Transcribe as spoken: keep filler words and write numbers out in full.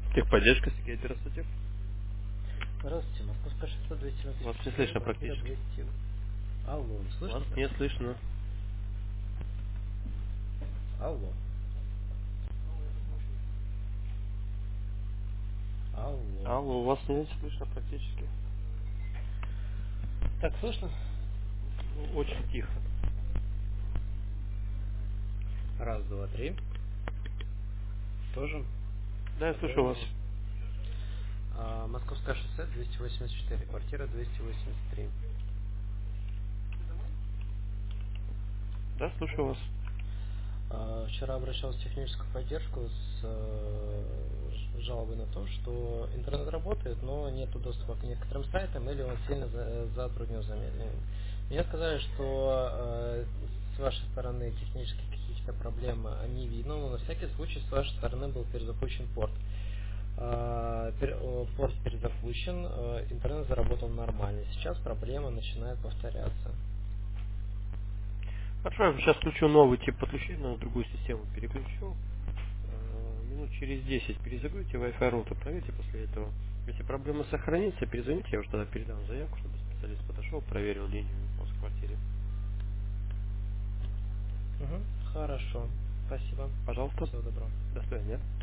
Техподдержка, Сергей, здравствуйте. Здравствуйте, Московская шестьсот двести Вас восемьдесят не четыре, слышно квартира практически. двести. Алло, Вас слышно не хорошо? слышно. Алло, алло. Алло, вас не слышно практически. Так, слышно? Ну, очень тихо. Раз, два, три. Тоже Да, я слышу вас. попробуем. А, Московская шоссе двести восемьдесят четыре, квартира двести восемьдесят три. Да, слышу вас. А, Вчера обращался в техническую поддержку с э, ж- жалобой на то, что интернет работает, но нет доступа к некоторым сайтам или он сильно за- затруднен замедлением. Мне сказали, что э, с вашей стороны технических каких-то проблем не видно, но на всякий случай с вашей стороны был перезапущен порт. А, пер- о, Порт перезапущен, э, интернет заработал нормально. Сейчас проблема начинает повторяться. Хорошо, я сейчас включу новый тип подключения, на другую систему переключу. Э, Минут через десять перезагрузите Wi-Fi роутер, проверьте после этого. Если проблема сохранится, перезвоните, я уже тогда передам заявку, чтобы специалист подошел, проверил линию у вас в квартире. Мгм. Хорошо. Спасибо. Пожалуйста, Всего доброго. до свидания.